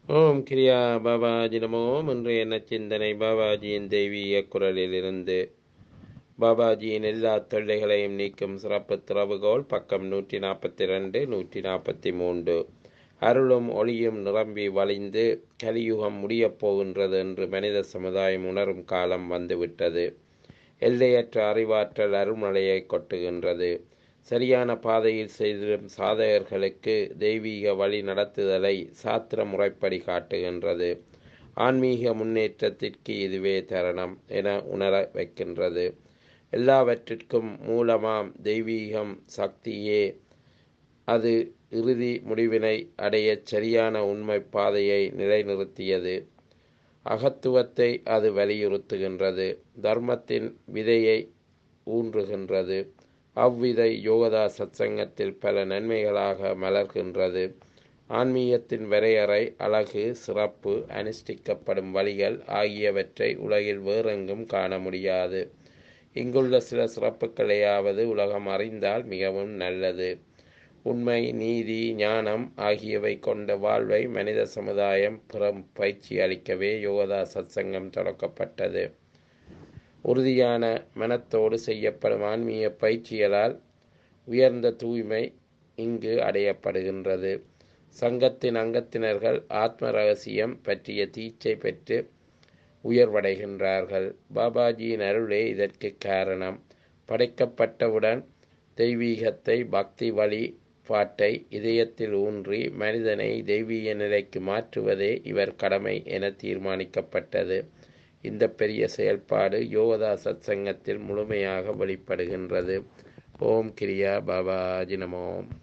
ஓம் கிரியா பாபாஜி நமோ. இன்றைய நச்சிந்தனை பாபாஜியின் தெய்வீக குரலிலிருந்து. பாபாஜியின் எல்லா தொல்லைகளையும் நீக்கும் சிறப்பு திறவுகோல், பக்கம் 142 143. அருளும் ஒளியும் நிரம்பி வழிந்து கலியுகம் முடியப் போகின்றது என்று மனித சமுதாயம் உணரும் காலம் வந்துவிட்டது. எல்லையற்ற அறிவாற்றல் அருள்மழையை கொட்டுகின்றது. சரியான பாதையில் செய்திடும் சாதகர்களுக்கு தெய்வீக வழி நடத்துதலை சாத்திர முறைப்படி காட்டுகின்றது. ஆன்மீக முன்னேற்றத்திற்கு இதுவே தருணம் என உணர வைக்கின்றது. எல்லாவற்றிற்கும் மூலமாம் தெய்வீகம் சக்தியே. அது இறுதி முடிவினை அடைய சரியான உண்மை பாதையை நிலைநிறுத்தியது. அகத்துவத்தை அது வலியுறுத்துகின்றது. தர்மத்தின் விதையை ஊன்றுகின்றது. அவ்விதை யோகதா சத்சங்கத்தில் பல நன்மைகளாக மலர்கின்றது. ஆன்மீகத்தின் வரையறை, அழகு, சிறப்பு, அனுஷ்டிக்கப்படும் வழிகள் ஆகியவற்றை உலகில் வேறெங்கும் காண முடியாது. இங்குள்ள சில சிறப்புகளையாவது உலகம் அறிந்தால் மிகவும் நல்லது. உண்மை, நீதி, ஞானம் ஆகியவை கொண்ட வாழ்வை மனித சமுதாயம் பெறும் பயிற்சி அளிக்கவே யோகதா சத்சங்கம் தொடக்கப்பட்டது. உறுதியான மனத்தோடு செய்யப்படும் ஆன்மீக பயிற்சிகளால் உயர்ந்த தூய்மை இங்கு அடையப்படுகின்றது. சங்கத்தின் அங்கத்தினர்கள் ஆத்ம ரகசியம் பற்றிய தீட்சை பெற்று உயர்வடைகின்றார்கள். பாபாஜியின் அருளே இதற்கு காரணம். படைக்கப்பட்டவுடன் தெய்வீகத்தை, பக்தி வழிபாட்டை இதயத்தில் ஊன்றி மனிதனை தெய்வீக நிலைக்கு மாற்றுவதே இவர் கடமை என தீர்மானிக்கப்பட்டது. இந்த பெரிய செயல்பாடு யோகதா சத்சங்கத்தில் முழுமையாக வெளிப்படுகின்றது. ஓம் கிரியா பாபாஜி நமோ.